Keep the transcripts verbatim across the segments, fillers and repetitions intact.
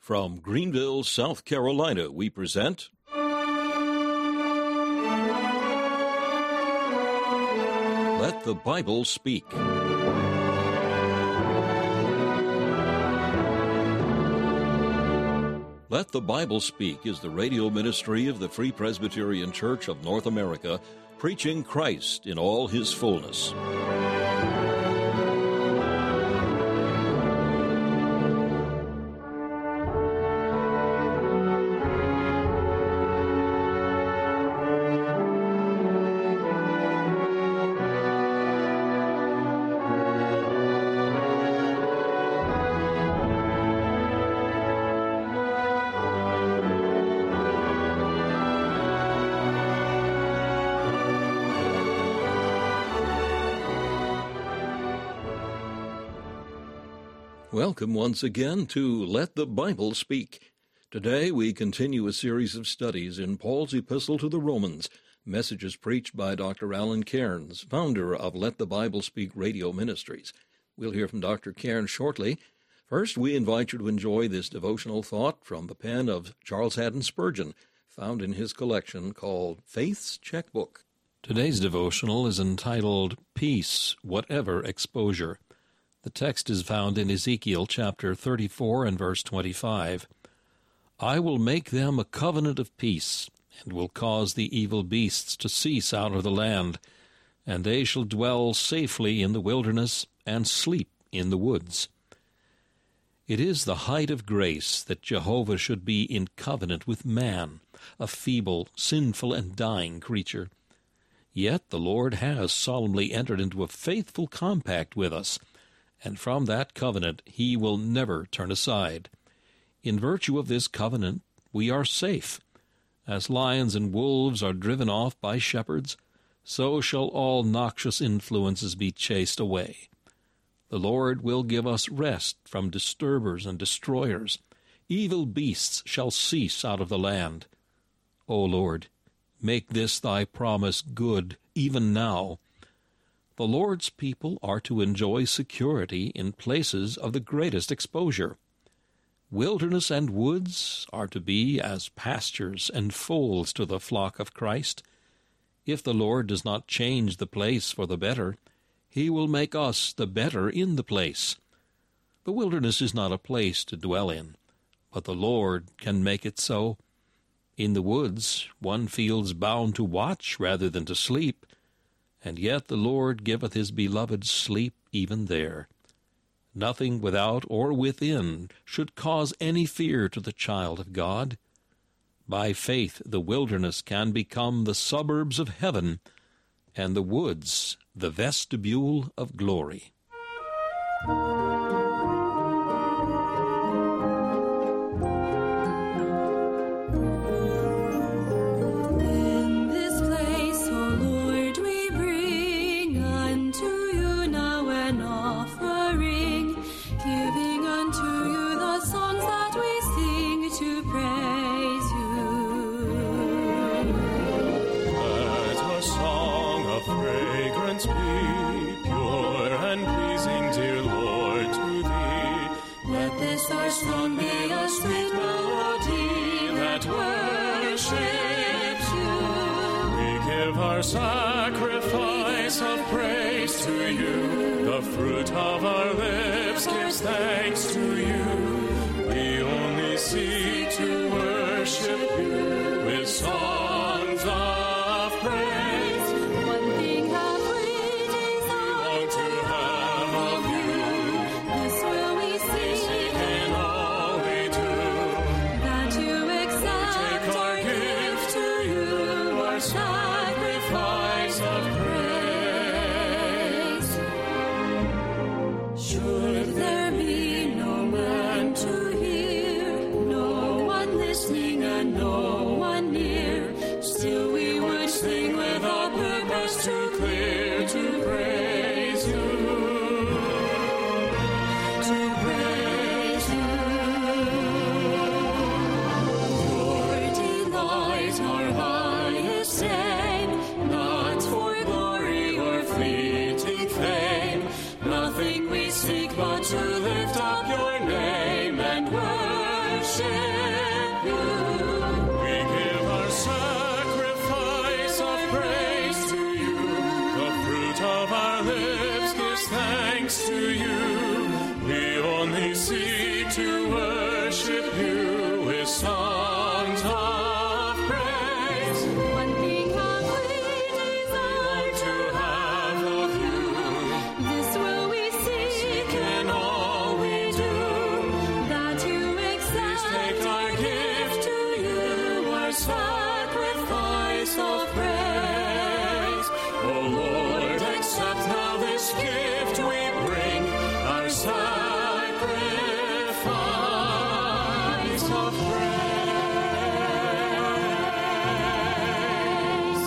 From Greenville, South Carolina, we present Let the Bible Speak. Let the Bible Speak is the radio ministry of the Free Presbyterian Church of North America, preaching Christ in all his fullness. Welcome once again to Let the Bible Speak. Today we continue a series of studies in Paul's epistle to the Romans, messages preached by Doctor Alan Cairns, founder of Let the Bible Speak Radio Ministries. We'll hear from Doctor Cairns shortly. First, we invite you to enjoy this devotional thought from the pen of Charles Haddon Spurgeon, found in his collection called Faith's Checkbook. Today's devotional is entitled Peace, Whatever Exposure. The text is found in Ezekiel chapter thirty-four and verse twenty-five. I will make them a covenant of peace, and will cause the evil beasts to cease out of the land, and they shall dwell safely in the wilderness, and sleep in the woods. It is the height of grace that Jehovah should be in covenant with man, a feeble, sinful, and dying creature. Yet the Lord has solemnly entered into a faithful compact with us, and from that covenant he will never turn aside. In virtue of this covenant we are safe. As lions and wolves are driven off by shepherds, so shall all noxious influences be chased away. The Lord will give us rest from disturbers and destroyers. Evil beasts shall cease out of the land. O Lord, make this thy promise good even now. The Lord's people are to enjoy security in places of the greatest exposure. Wilderness and woods are to be as pastures and folds to the flock of Christ. If the Lord does not change the place for the better, he will make us the better in the place. The wilderness is not a place to dwell in, but the Lord can make it so. In the woods one feels bound to watch rather than to sleep, and yet the Lord giveth his beloved sleep even there. Nothing without or within should cause any fear to the child of God. By faith the wilderness can become the suburbs of heaven, and the woods the vestibule of glory. Our song be a sweet melody that worships you. We give our sacrifice of praise to you. The fruit of our lips gives thanks to you. We only seek to worship you with songs of praise. One thing have we desired to have of you. This will we seek. Sacrifice of praise. Should there be no man to worship you. We give our sacrifice of praise to you. The fruit of our lips gives thanks to you. We only seek to worship you with songs of praise. One thing have we desire To have of you, this will we seek in all we do. that you Please accept take our gift to you, our sacrifice of praise. O Lord, accept now this gift we bring, our sacrifice of praise.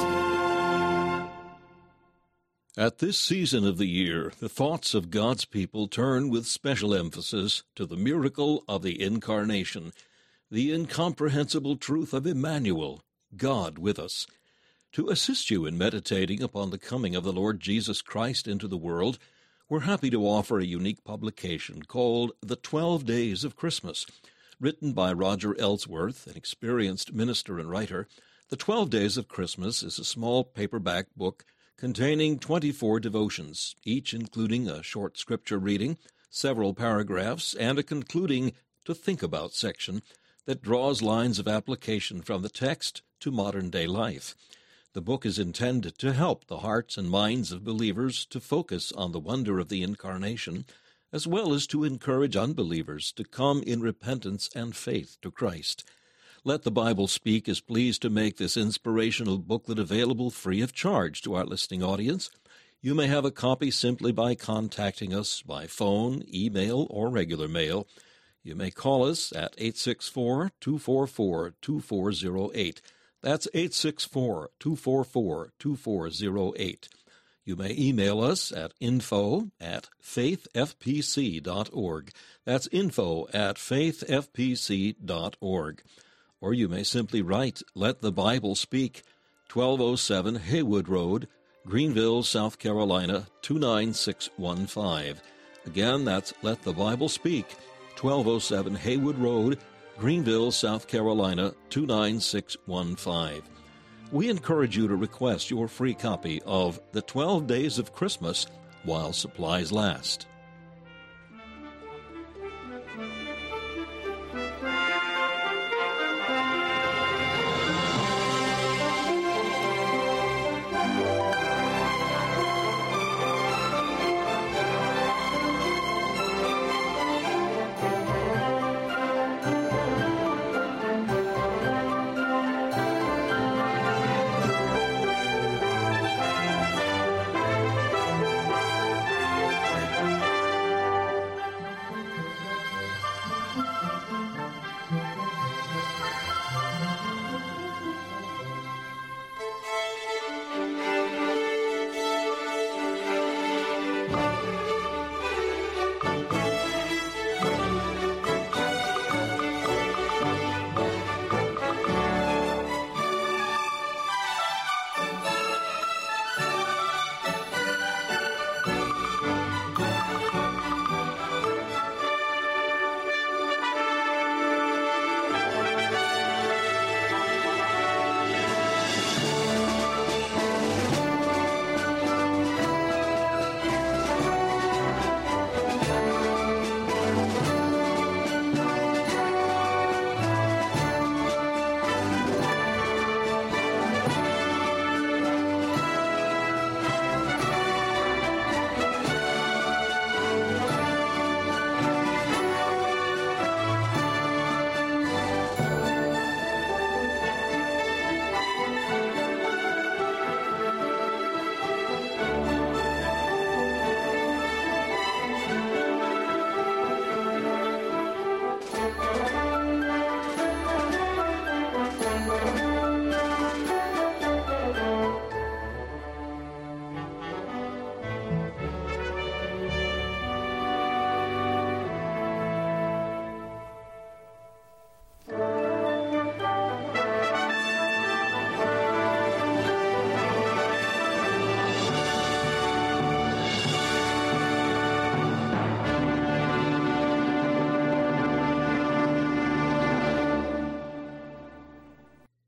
At this season of the year, the thoughts of God's people turn with special emphasis to the miracle of the Incarnation, the incomprehensible truth of Emmanuel, God with us. To assist you in meditating upon the coming of the Lord Jesus Christ into the world, we're happy to offer a unique publication called The Twelve Days of Christmas. Written by Roger Ellsworth, an experienced minister and writer, The Twelve Days of Christmas is a small paperback book containing twenty-four devotions, each including a short scripture reading, several paragraphs, and a concluding To Think About section that draws lines of application from the text to modern-day life. The book is intended to help the hearts and minds of believers to focus on the wonder of the Incarnation, as well as to encourage unbelievers to come in repentance and faith to Christ. Let the Bible Speak is pleased to make this inspirational booklet available free of charge to our listening audience. You may have a copy simply by contacting us by phone, email, or regular mail. You may call us at eight six four, two four four, two four zero eight. That's eight six four, two four four, two four zero eight. You may email us at info at faithfpc dot org. That's info at faithfpc dot org. Or you may simply write, Let the Bible Speak, twelve oh seven Haywood Road, Greenville, South Carolina, two nine six one five. Again, that's Let the Bible Speak, twelve oh seven Haywood Road, Greenville, South Carolina, two nine six one five. We encourage you to request your free copy of The Twelve Days of Christmas while supplies last.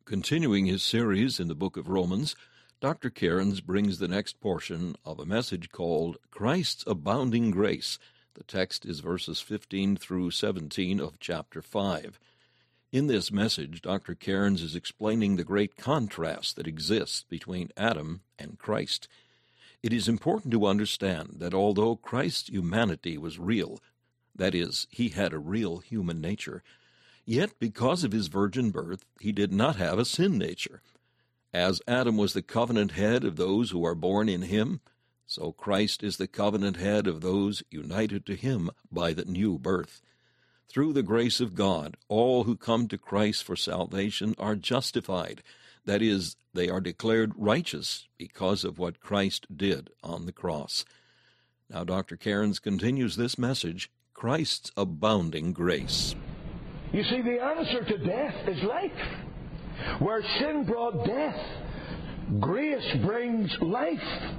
Continuing his series in the book of Romans, Doctor Cairns brings the next portion of a message called Christ's Abounding Grace. The text is verses fifteen through seventeen of chapter five. In this message, Doctor Cairns is explaining the great contrast that exists between Adam and Christ. It is important to understand that although Christ's humanity was real, that is, he had a real human nature, yet because of his virgin birth, he did not have a sin nature. As Adam was the covenant head of those who are born in him, so Christ is the covenant head of those united to him by the new birth. Through the grace of God, all who come to Christ for salvation are justified. That is, they are declared righteous because of what Christ did on the cross. Now, Doctor Cairns continues this message, Christ's Abounding Grace. You see, the answer to death is life. Where sin brought death, grace brings life.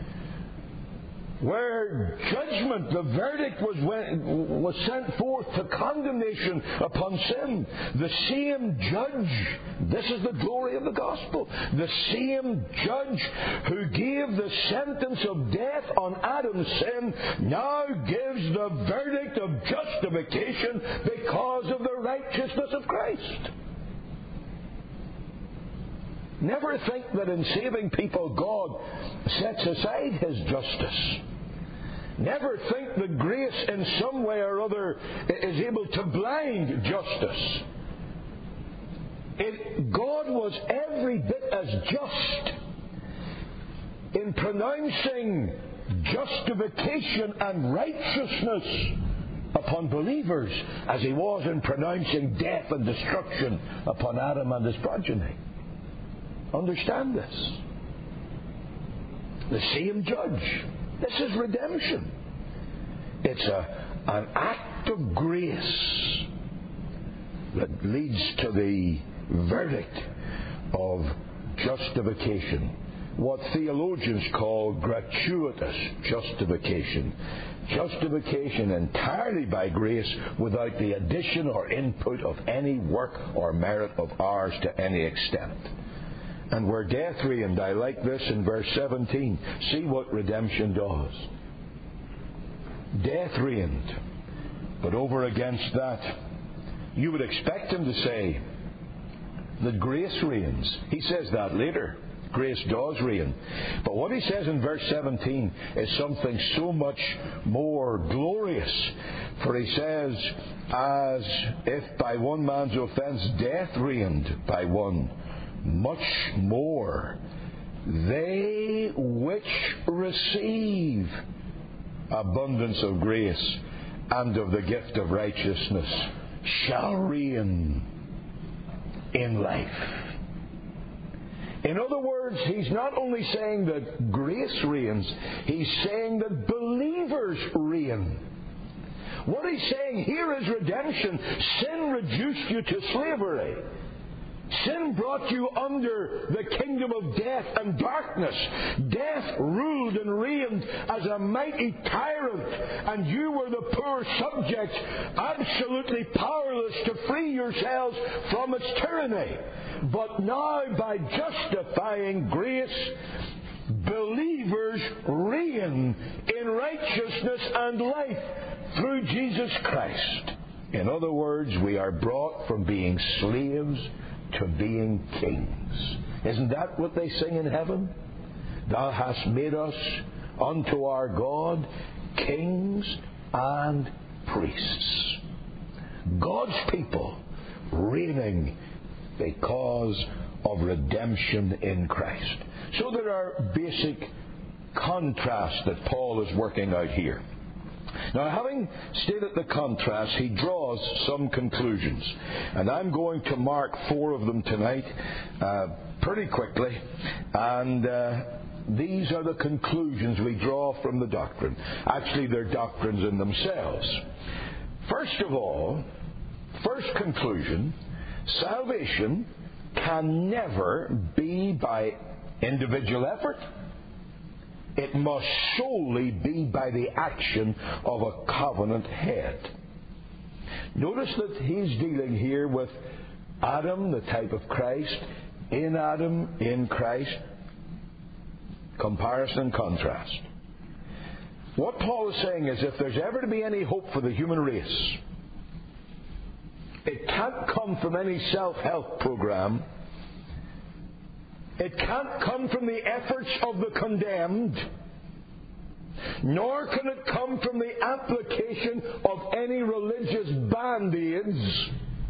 Where judgment, the verdict was when, was sent forth to condemnation upon sin, the same judge, this is the glory of the gospel, the same judge who gave the sentence of death on Adam's sin now gives the verdict of justification because of the righteousness of Christ. Never think that in saving people God sets aside his justice. Never think that grace in some way or other is able to blind justice. It, God was every bit as just in pronouncing justification and righteousness upon believers as he was in pronouncing death and destruction upon Adam and his progeny. Understand this. The same judge. This is redemption. It's a, an act of grace that leads to the verdict of justification. What theologians call gratuitous justification. Justification entirely by grace without the addition or input of any work or merit of ours to any extent. And where death reigned, I like this in verse seventeen. See what redemption does. Death reigned, but over against that, you would expect him to say that grace reigns. He says that later. Grace does reign. But what he says in verse seventeen is something so much more glorious. For he says, as if by one man's offense death reigned by one, much more they which receive abundance of grace and of the gift of righteousness shall reign in life. In other words, he's not only saying that grace reigns, he's saying that believers reign. What he's saying here is redemption. Sin reduced you to slavery. Sin brought you under the kingdom of death and darkness. Death ruled and reigned as a mighty tyrant, and you were the poor subjects, absolutely powerless to free yourselves from its tyranny. But now, by justifying grace, believers reign in righteousness and life through Jesus Christ. In other words, we are brought from being slaves to being kings. Isn't that what they sing in heaven? Thou hast made us unto our God kings and priests. God's people reigning because of redemption in Christ. So there are basic contrasts that Paul is working out here. Now, having stated the contrast, he draws some conclusions. And I'm going to mark four of them tonight uh, pretty quickly. And uh, these are the conclusions we draw from the doctrine. Actually, they're doctrines in themselves. First of all, first conclusion, salvation can never be by individual effort. It must solely be by the action of a covenant head. Notice that he's dealing here with Adam, the type of Christ. In Adam, in Christ. Comparison and contrast. What Paul is saying is, if there's ever to be any hope for the human race, it can't come from any self-help program. It can't come from the efforts of the condemned, nor can it come from the application of any religious band-aids.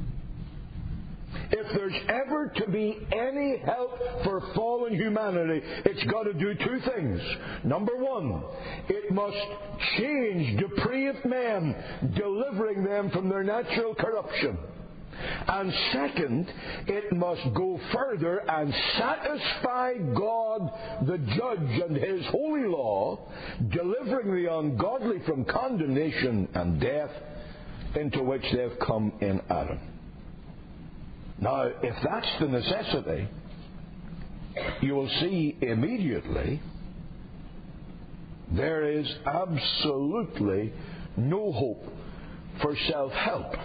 If there's ever to be any help for fallen humanity, it's got to do two things. Number one, it must change depraved men, delivering them from their natural corruption. And second, it must go further and satisfy God, the judge, and His holy law, delivering the ungodly from condemnation and death into which they've come in Adam. Now, if that's the necessity, you will see immediately there is absolutely no hope for self-help.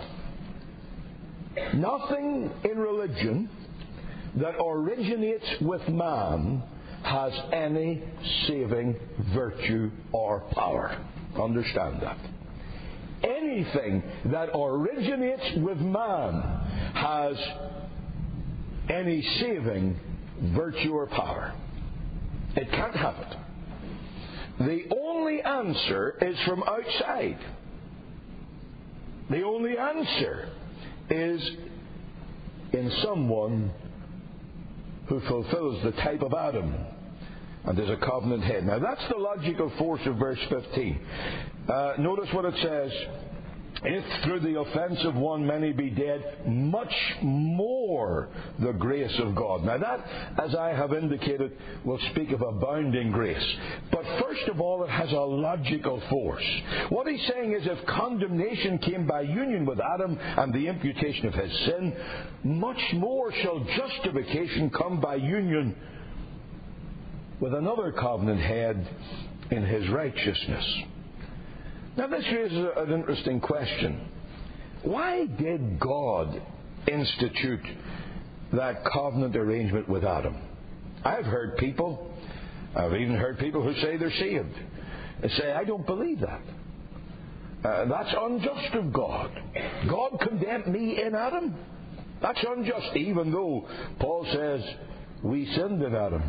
Nothing in religion that originates with man has any saving virtue or power. Understand that. Anything that originates with man has any saving virtue or power. It can't have it. The only answer is from outside. The only answer is in someone who fulfills the type of Adam and is a covenant head. Now that's the logical force of verse fifteen. Uh, notice what it says. If through the offense of one many be dead, much more the grace of God. Now that, as I have indicated, will speak of abounding grace. But first of all, it has a logical force. What he's saying is, if condemnation came by union with Adam and the imputation of his sin, much more shall justification come by union with another covenant head in his righteousness. Now this raises an interesting question. Why did God institute that covenant arrangement with Adam? I've heard people, I've even heard people who say they're saved, and say, I don't believe that. Uh, that's unjust of God. God condemned me in Adam. That's unjust, even though Paul says we sinned in Adam.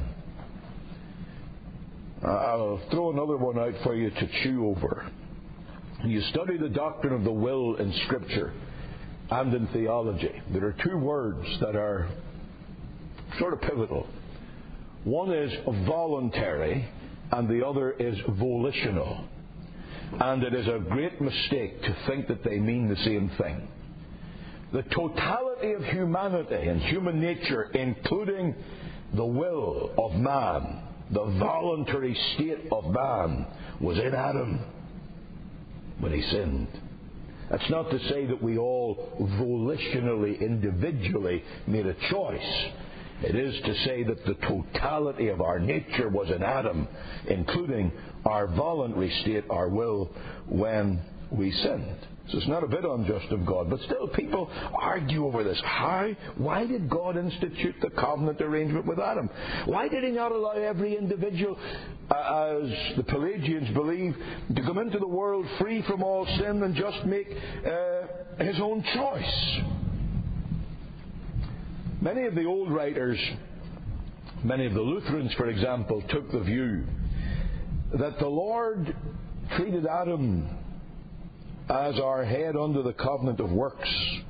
Uh, I'll throw another one out for you to chew over. You study the doctrine of the will in Scripture and in theology. There are two words that are sort of pivotal. One is voluntary and the other is volitional. And it is a great mistake to think that they mean the same thing. The totality of humanity and human nature, including the will of man, the voluntary state of man, was in Adam when he sinned. That's not to say that we all volitionally, individually made a choice. It is to say that the totality of our nature was in Adam, including our voluntary state, our will, when we sinned. So it's not a bit unjust of God. But still, people argue over this. How? Why did God institute the covenant arrangement with Adam? Why did He not allow every individual, uh, as the Pelagians believe, to come into the world free from all sin and just make uh, his own choice? Many of the old writers, many of the Lutherans, for example, took the view that the Lord treated Adam as our head under the covenant of works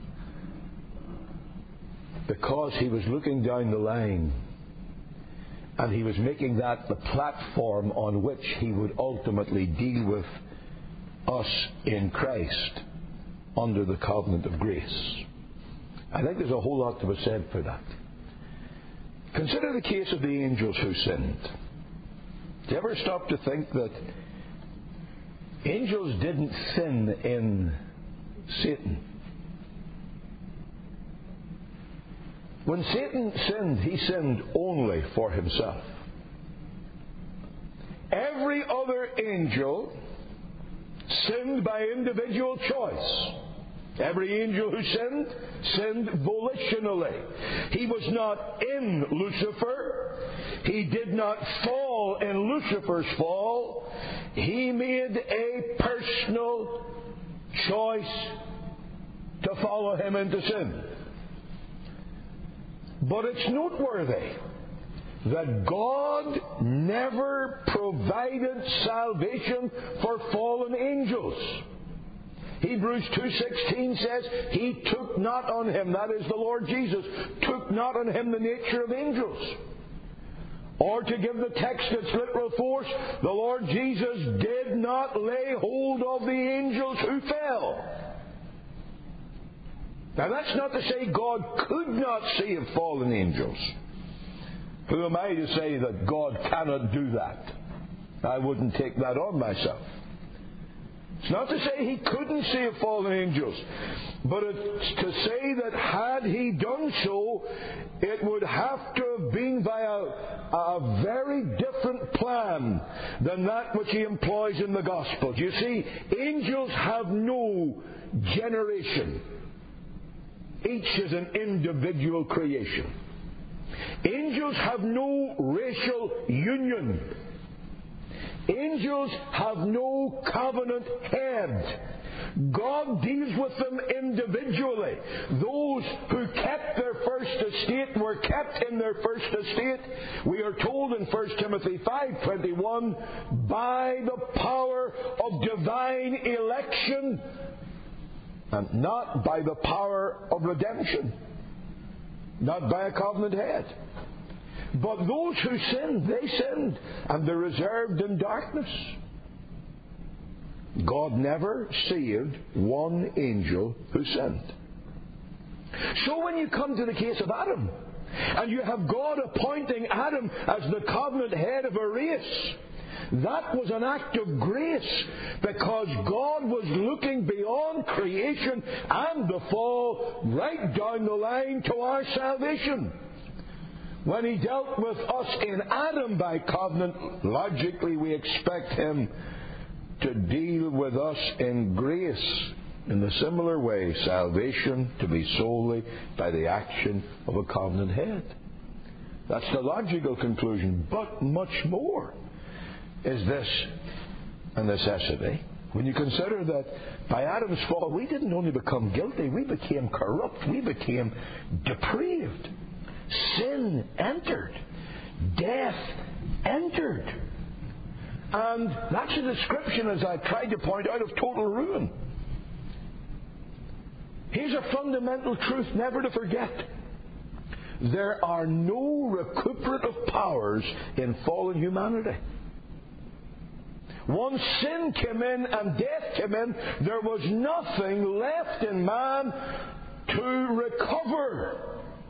because He was looking down the line and He was making that the platform on which He would ultimately deal with us in Christ under the covenant of grace. I think there's a whole lot to be said for that. Consider the case of the angels who sinned. Do you ever stop to think that angels didn't sin in Satan? When Satan sinned, he sinned only for himself. Every other angel sinned by individual choice. Every angel who sinned, sinned volitionally. He was not in Lucifer. He did not fall in Lucifer's fall. He made a personal choice to follow him into sin. But it's noteworthy that God never provided salvation for fallen angels. Hebrews two sixteen says, He took not on Him, that is the Lord Jesus, took not on Him the nature of angels. Or to give the text its literal force, the Lord Jesus did not lay hold of the angels who fell. Now that's not to say God could not save fallen angels. Who am I to say that God cannot do that? I wouldn't take that on myself. It's not to say He couldn't save fallen angels, but it's to say that had He done so, it would have to have been by a, a very different plan than that which He employs in the Gospels. You see, angels have no generation. Each is an individual creation. Angels have no racial union. Angels have no covenant head. God deals with them individually. Those who kept their first estate were kept in their first estate. We are told in First Timothy five twenty-one, by the power of divine election, and not by the power of redemption, not by a covenant head. But those who sinned, they sinned, and they're reserved in darkness. God never saved one angel who sinned. So when you come to the case of Adam, and you have God appointing Adam as the covenant head of a race, that was an act of grace, because God was looking beyond creation and the fall right down the line to our salvation. When He dealt with us in Adam by covenant, logically we expect Him to deal with us in grace in the similar way, salvation to be solely by the action of a covenant head. That's the logical conclusion. But much more is this a necessity. When you consider that by Adam's fall, we didn't only become guilty, we became corrupt, we became depraved. Sin entered. Death entered. And that's a description, as I tried to point out, of total ruin. Here's a fundamental truth never to forget. There are no recuperative powers in fallen humanity. Once sin came in and death came in, there was nothing left in man to recover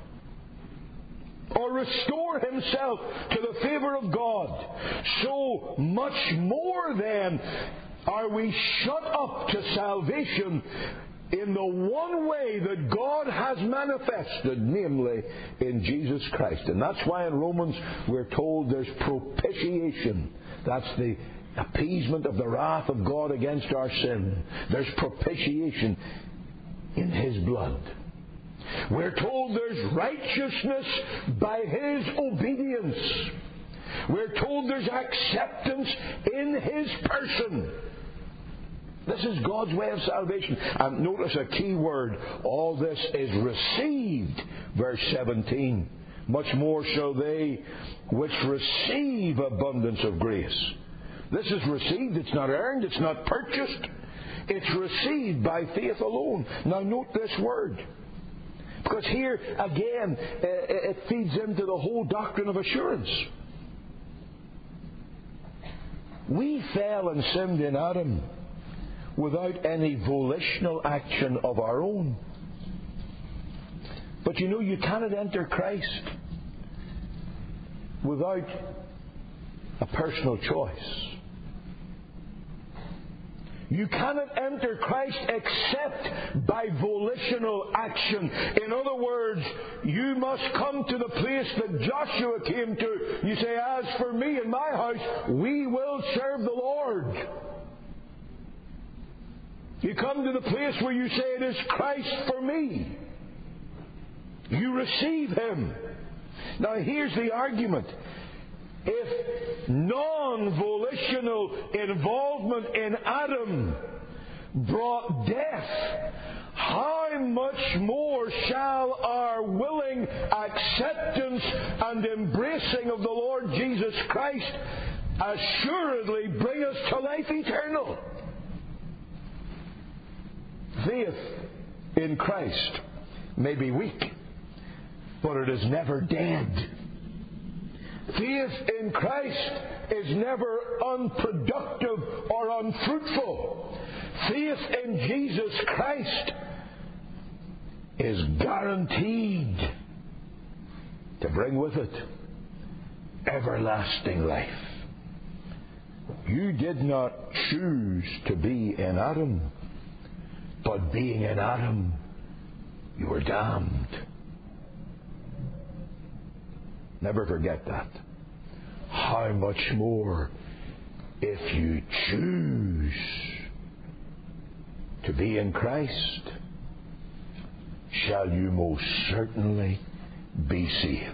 or restore himself to the favour of God. So much more then are we shut up to salvation in the one way that God has manifested, namely in Jesus Christ. And that's why in Romans we're told there's propitiation. That's the appeasement of the wrath of God against our sin. There's propitiation in His blood. We're told there's righteousness by His obedience. We're told there's acceptance in His person. This is God's way of salvation. And notice a key word. All this is received. Verse seventeen. Much more shall they which receive abundance of grace. This is received. It's not earned. It's not purchased. It's received by faith alone. Now note this word. Because here, again, it feeds into the whole doctrine of assurance. We fell and sinned in Adam without any volitional action of our own. But you know, you cannot enter Christ without a personal choice. You cannot enter Christ except by volitional action. In other words, you must come to the place that Joshua came to. You say, as for me and my house, we will serve the Lord. You come to the place where you say, it is Christ for me. You receive Him. Now here's the argument. If non-volitional involvement in Adam brought death, how much more shall our willing acceptance and embracing of the Lord Jesus Christ assuredly bring us to life eternal? Faith in Christ may be weak, but it is never dead. Faith in Christ is never unproductive or unfruitful. Faith in Jesus Christ is guaranteed to bring with it everlasting life. You did not choose to be in Adam, but being in Adam, you were damned. Never forget that. How much more if you choose to be in Christ, shall you most certainly be saved.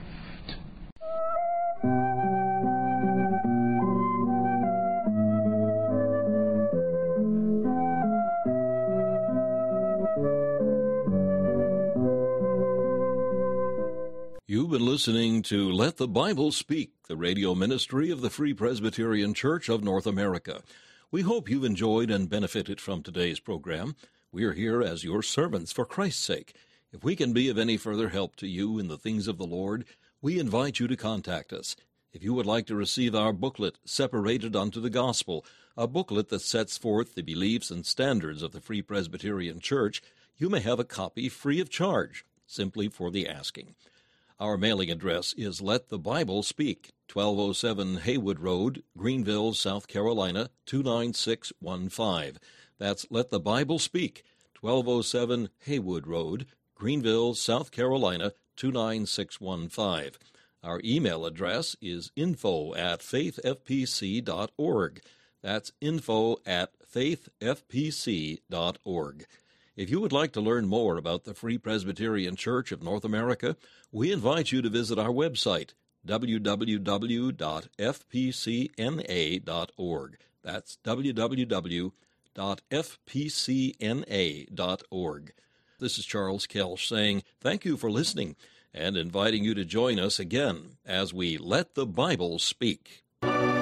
You've been listening to Let the Bible Speak, the radio ministry of the Free Presbyterian Church of North America. We hope you've enjoyed and benefited from today's program. We are here as your servants for Christ's sake. If we can be of any further help to you in the things of the Lord, we invite you to contact us. If you would like to receive our booklet, Separated Unto the Gospel, a booklet that sets forth the beliefs and standards of the Free Presbyterian Church, you may have a copy free of charge, simply for the asking. Our mailing address is Let the Bible Speak, twelve oh seven Haywood Road, Greenville, South Carolina, two nine six one five. That's Let the Bible Speak, twelve oh seven Haywood Road, Greenville, South Carolina, two nine six one five. Our email address is info at faithfpc dot org. That's info at faithfpc dot org. If you would like to learn more about the Free Presbyterian Church of North America, we invite you to visit our website, w w w dot f p c n a dot org. That's w w w dot f p c n a dot org. This is Charles Kelsch saying thank you for listening and inviting you to join us again as we Let the Bible Speak.